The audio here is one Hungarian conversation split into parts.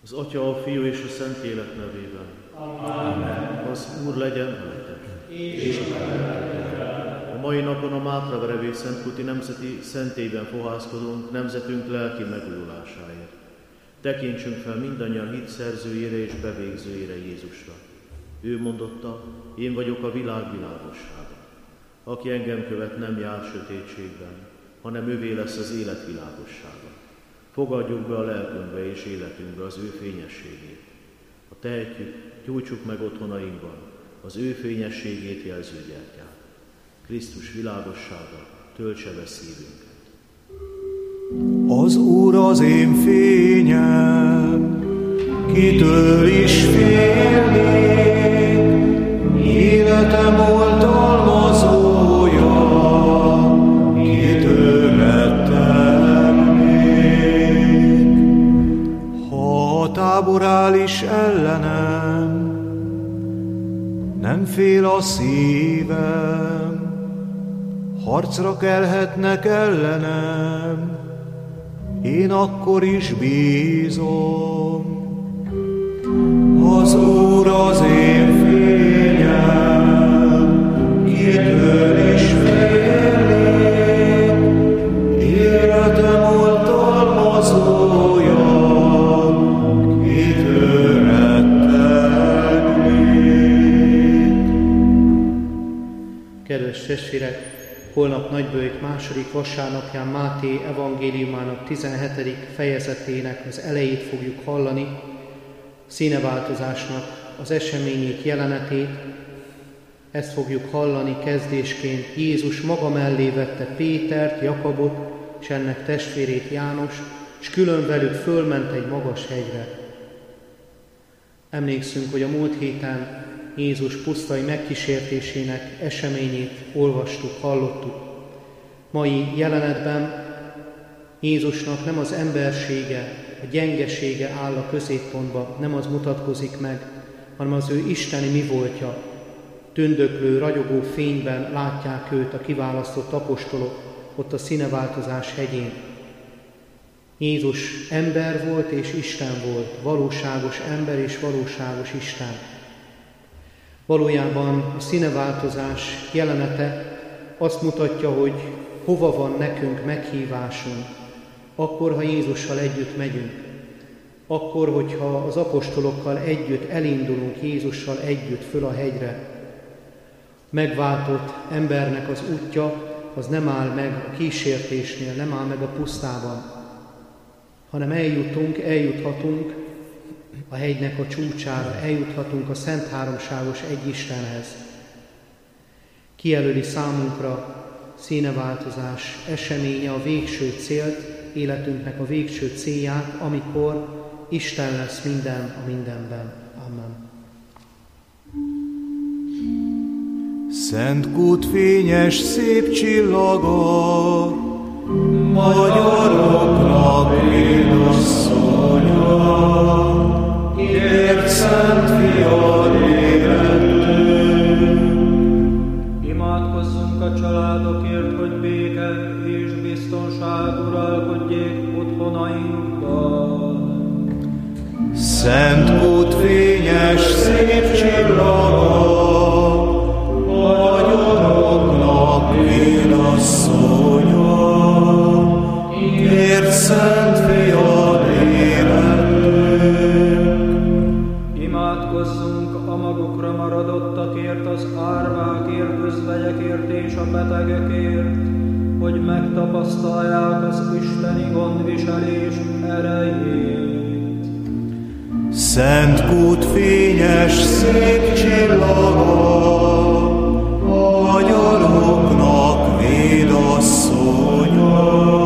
Az Atya, a Fiú és a Szentlélek nevében. Amen. Az Úr legyen veletek. És a mai napon a Mátraverevé Szentkuti Nemzeti Szentélyben fohászkodunk nemzetünk lelki megújulásáért. Tekintsünk fel mindannyian hit szerzőjére és bevégzőjére, Jézusra. Ő mondotta, én vagyok a világ világossága. Aki engem követ, nem jár sötétségben, hanem ővé lesz az élet világossága. Fogadjuk be a lelkünkbe és életünkbe az ő fényességét. Ha tehetjük, gyújtsuk meg otthonainkban az ő fényességét jelző gyertyát. Krisztus világossága töltse be szívünket. Az Úr az én fényem, kitől is félnék, életem oltalmazója, kitől rettegnék. Ha a tábor áll is ellenem, nem fél a szívem, harcra kelhetnek ellenem, én akkor is bízom. Az Úr az én fényem, kitől is félnék, életem oltalmazója, kitől rettegnék. Kedves testvérek! Holnap Nagybőjt második vasárnapján Máté evangéliumának 17. fejezetének az elejét fogjuk hallani, színeváltozásnak az eseményét, jelenetét. Ezt fogjuk hallani kezdésként. Jézus maga mellé vette Pétert, Jakabot és ennek testvérét Jánost, és külön velük fölment egy magas hegyre. Emlékszünk, hogy a múlt héten Jézus pusztai megkísértésének eseményét olvastuk, hallottuk. Mai jelenetben Jézusnak nem az embersége, a gyengesége áll a középpontba, nem az mutatkozik meg, hanem az ő isteni mi voltja. Tündöklő, ragyogó fényben látják őt a kiválasztott apostolok ott a színeváltozás hegyén. Jézus ember volt és Isten volt, valóságos ember és valóságos Isten. Valójában a színeváltozás jelenete azt mutatja, hogy hova van nekünk meghívásunk, akkor, ha Jézussal együtt megyünk, akkor, hogyha az apostolokkal együtt elindulunk Jézussal együtt föl a hegyre. Megváltott embernek az útja, az nem áll meg a kísértésnél, nem áll meg a pusztában, hanem eljuthatunk a hegynek a csúcsára, eljuthatunk a Szent Háromságos egy Istenhez. Kijelöli számunkra színeváltozás eseménye a végső célt, életünknek a végső célját, amikor Isten lesz minden a mindenben. Amen. Szent kút fényes szép csillaga, magyaroknak védasszonya, kért Szent Fiad érettünk. Imádkozzunk a családokért, hogy béke és biztonság uralkodjék otthonainkban. Szent kút fényes szép csillaga, magyaroknak védasszonya, kért Szent Fiad érettünk. Imádkozzunk a magukra maradottakért, az árvákért, özvegyekért és a betegekért, hogy megtapasztalják az isteni gondviselés erejét. Szent kút fényes szép csillaga, magyaroknak védasszonya,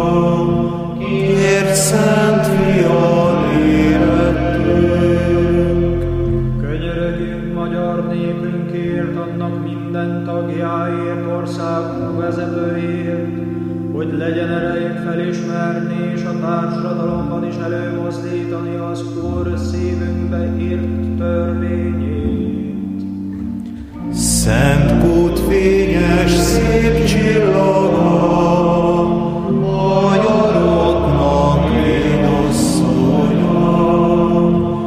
kért Szent Fiad érettünk. Könyörögjünk magyar népünkért, annak minden tagjáért, országunk vezetőért, hogy legyen erejük felismerni és a társadalomban is előmozdítani az Úr szívünkbe írt törvényét. Szent kút fényes szép csillaga, magyaroknak védasszonya,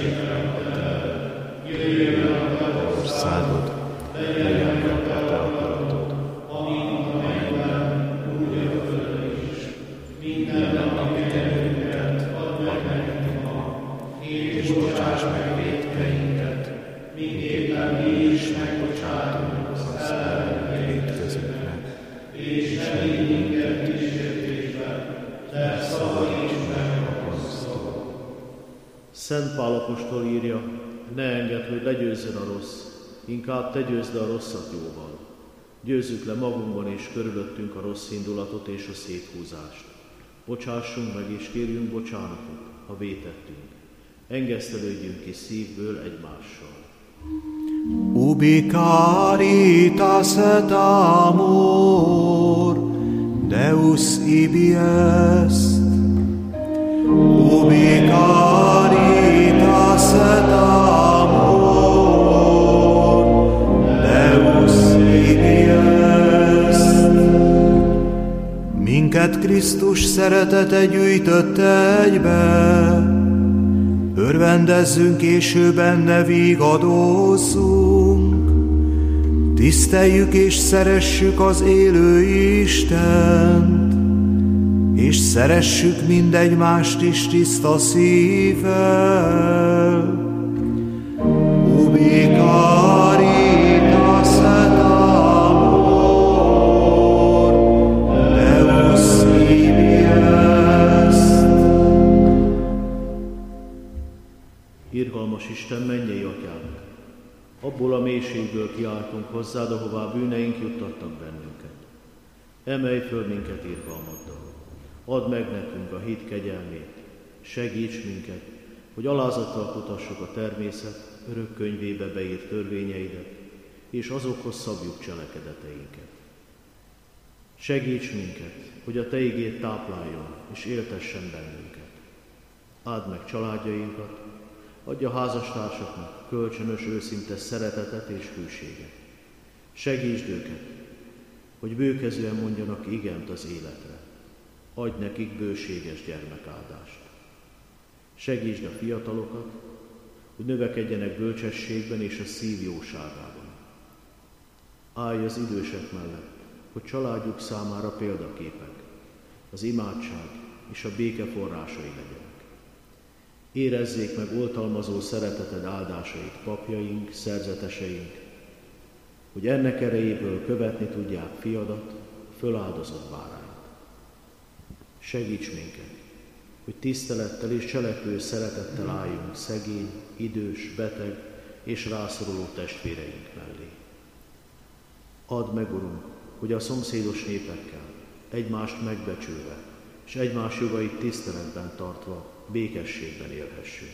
dicsőségre a Te jöjjön a Te országod, legyen meg a Te akaratod, amint a mennyben, úgy a földön is. Minden napi teendőnket add meg nekünk ma, és bocsáss meg vétkeinket, miképpen mi is megbocsátunk az ellenünk vétkezőknek, és ne vigy minket kísértésbe, de szabadíts meg a gonosztól. Szent Pál apostol írja, ne engedd, hogy legyőzzön a rossz, inkább te győzd a rosszat jóval. Győzzük le magunkban és körülöttünk a rossz indulatot és a széthúzást. Bocsássunk meg és kérjünk bocsánatot, ha vétettünk. Engesztelődjünk ki szívből egymással. Ubi caritas et amor, Deus ibi est. Ubi caritas et amor, Deus ibi est. Minket Krisztus szeretete gyűjtött egybe, örvendezzünk és ő benne vigadozzunk. Tiszteljük és szeressük az élő Istent, és szeressük mindegymást is tiszta szívvel. Ubi caritas et amor, Deus ibi est. Irgalmas Isten, mennyei Atyánk! Abból a mélységből kiáltunk hozzád, ahová bűneink juttattak bennünket. Emelj föl minket irgalmaddal. Add meg nekünk a hit kegyelmét. Segíts minket, hogy alázattal kutassuk a természet örök könyvébe beírt törvényeidet, és azokhoz szabjuk cselekedeteinket. Segíts minket, hogy a Te igéd tápláljon és éltessen bennünket. Áld meg családjainkat, adj a házastársaknak kölcsönös, őszinte szeretetet és hűséget. Segítsd őket, hogy bőkezően mondjanak igent az életre. Adj nekik bőséges gyermekáldást. Segítsd a fiatalokat, hogy növekedjenek bölcsességben és a szív jóságában. Állj az idősek mellett, hogy családjuk számára példaképek, az imádság és a béke forrásai legyenek. Érezzék meg oltalmazó szereteted áldásait papjaink, szerzeteseink, hogy ennek erejéből követni tudják fiadat, föláldozott bárányt. Segíts minket, hogy tisztelettel és cselekvő szeretettel álljunk szegény, idős, beteg és rászoruló testvéreink mellé. Add meg, Urunk, hogy a szomszédos népekkel egymást megbecsülve és egymás jogait tiszteletben tartva békességben élhessünk.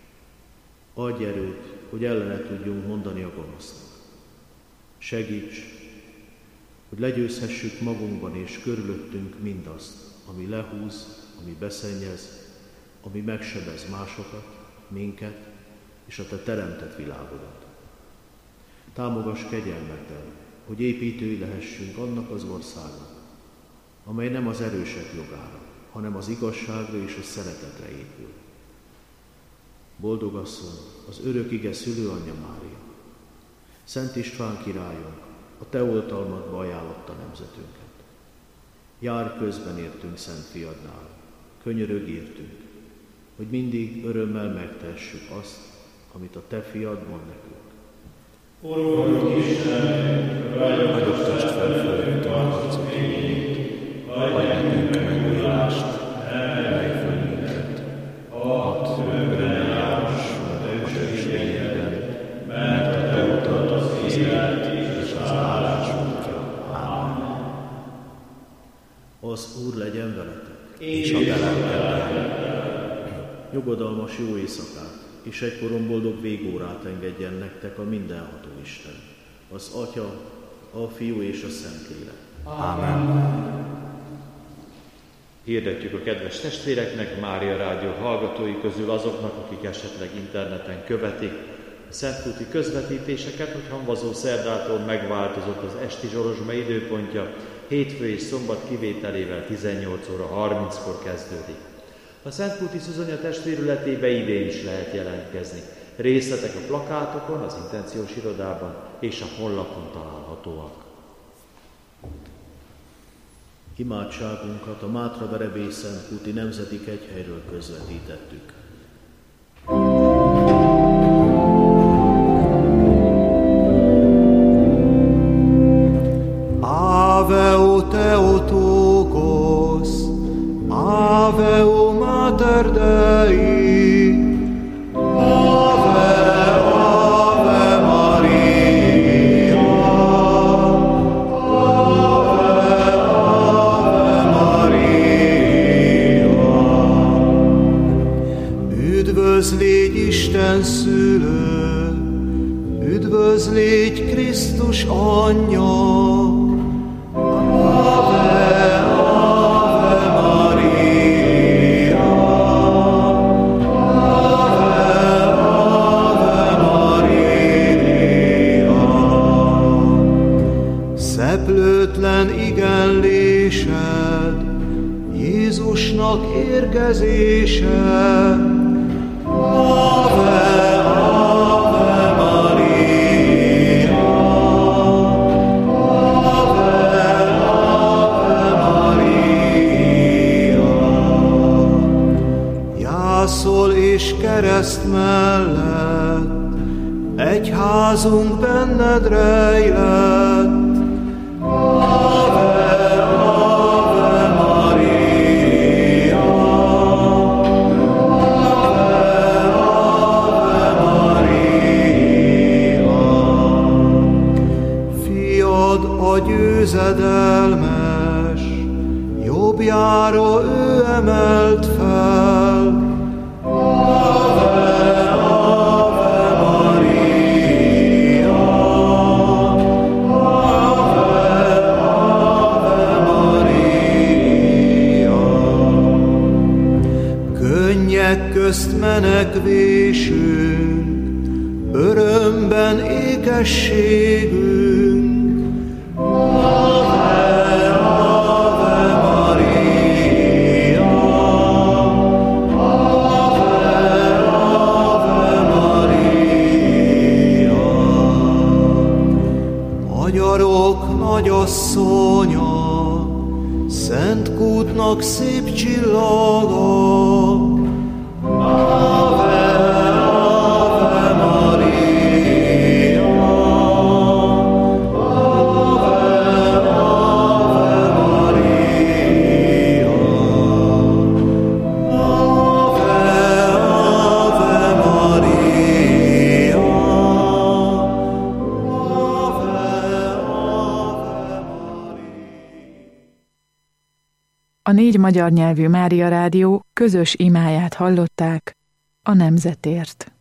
Adj erőt, hogy ellene tudjunk mondani a gonosznak. Segíts, hogy legyőzhessük magunkban és körülöttünk mindazt, ami lehúz, ami beszennyez, ami megsebez másokat, minket és a Te teremtett világodat. Támogass kegyelmeddel, hogy építői lehessünk annak az országnak, amely nem az erősek jogára, hanem az igazságra és a szeretetre épül. Boldogasszony, az örök ige szülőanyja Mária, Szent István királyunk, a Te oltalmadba ajánlotta nemzetünket. Járj közben értünk Szent Fiadnál, könyörögj értünk, hogy mindig örömmel megtehessük azt, amit a Te Fiad mond nekünk. Urunk Istenünk, Ragyogtasd fel fölöttünk arcok igényét, adj nekünk megújulást, emelj föl minket, add örömmel járhassunk a Te üdvösségedben, mert a Te utad az élet és az állás útja. Ámen. Az Úr legyen veletek, És a te lelkeddel. nyugodalmas jó éjszakát, és egykoron boldog végórát engedjen nektek a mindenható Isten, az Atya, a Fiú és a Szentlélek. Ámen. Hirdetjük a kedves testvéreknek, Mária Rádió hallgatói közül azoknak, akik esetleg interneten követik a szentkúti közvetítéseket, hogy Hamvazó szerdától megváltozott az esti zsorozsma időpontja, hétfő és szombat kivételével 18 óra 30-kor kezdődik. A Szentkúti Szuzsanya testvérületébe idén is lehet jelentkezni. Részletek a plakátokon, az intenciós irodában és a honlapon találhatóak. Imádságunkat a Mátraverebély Szentkúti Nemzeti Kegyhelyről közvetítettük. Ave o Theotokos, Ave o Mater Dei, Ave, Ave Maria, Ave, Ave Maria. Üdvözlégy Isten szülő, üdvözlégy Krisztus anyja, igenlésed, Jézusnak érkezése. Ave, Ave Maria, Ave, Ave Maria. Jászol és kereszt mellett, egyházunk benned rejlett. Győzedelmes, jobbjára ő emelt fel. Ave, Ave Maria, Ave, Ave Maria. Könnyek közt menekvésünk, örömben ékességünk. Nagyasszonya, Szentkútnak szép csillaga. Ave, Ave Maria, Ave, Ave Maria, Ave, Ave Maria. A 4 magyar nyelvű Mária Rádió közös imáját hallották a nemzetért.